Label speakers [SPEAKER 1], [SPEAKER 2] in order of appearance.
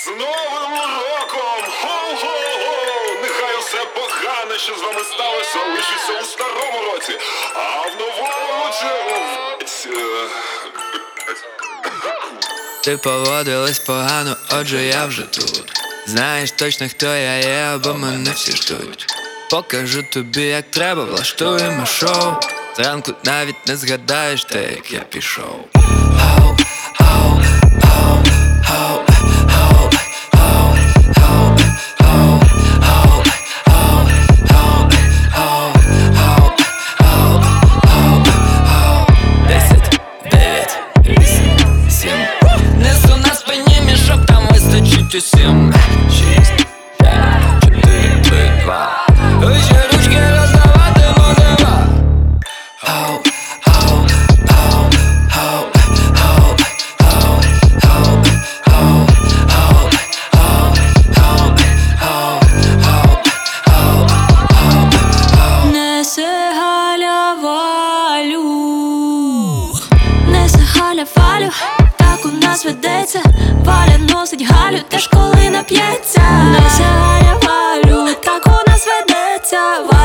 [SPEAKER 1] Новим роком! Хо-хо-хо! Нехай усе погане, що з вами сталося, лишиться у старому році, а в новому році...
[SPEAKER 2] Ти поводилась погано, отже я вже тут. Знаєш точно, хто я є, або мене всі ждуть. Покажу тобі, як треба, влаштуємо шоу. Зранку навіть не згадаєш те, як я пішов. Несу на спині мішок, там вистачить усім. 6, 5, 4, 3, 2. Ще ручки роздаватиму дива.
[SPEAKER 3] Несе Галя Валю, несе Галя Валю, так у нас ведеться. Валя носить Галю, теж коли нап'ється. Несе Галя Валю, так у нас ведеться.